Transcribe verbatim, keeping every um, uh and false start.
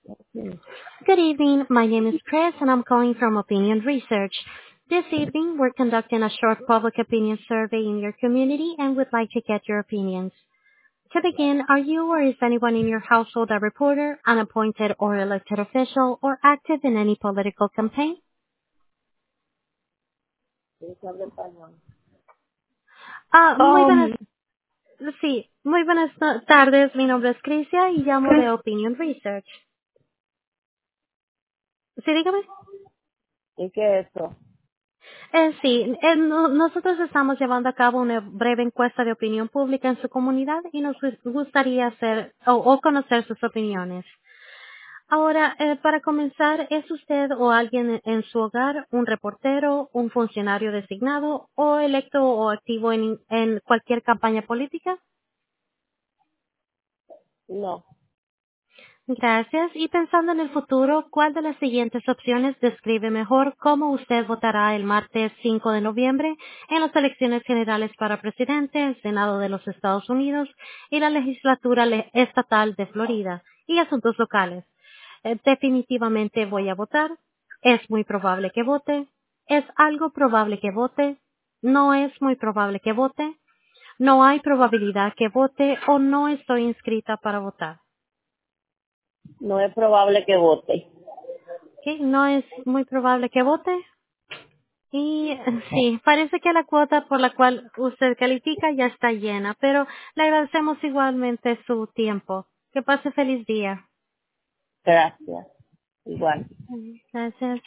Hmm. Good evening. My name is Chris, and I'm calling from Opinion Research. This evening, we're conducting a short public opinion survey in your community and would like to get your opinions. To begin, are you or is anyone in your household a reporter, an appointed or elected official, or active in any political campaign? Sí, se habla español. Ah, muy buenas, Um, sí, muy buenas no- tardes. Mi nombre es Crisia y llamo de Opinion Research. Sí, dígame. ¿Y qué es eso? Eh, sí, eh, no- nosotros estamos llevando a cabo una breve encuesta de opinión pública en su comunidad y nos gus- gustaría hacer o, o conocer sus opiniones. Ahora, eh, para comenzar, ¿es usted o alguien en en su hogar un reportero, un funcionario designado o electo o activo en, en cualquier campaña política? No, Gracias. Y pensando en el futuro, ¿cuál de las siguientes opciones describe mejor cómo usted votará el martes cinco de noviembre en las elecciones generales para presidente, el Senado de los Estados Unidos y la legislatura le- estatal de Florida y asuntos locales? Eh, definitivamente voy a votar. Es muy probable que vote. Es algo probable que vote. No es muy probable que vote. No hay probabilidad que vote o no estoy inscrita para votar. no es probable que vote. Ok, no es muy probable que vote. Y eh, sí, parece que la cuota por la cual usted califica ya está llena, pero le agradecemos igualmente su tiempo. Que pase feliz día. Gracias. Igual. Gracias.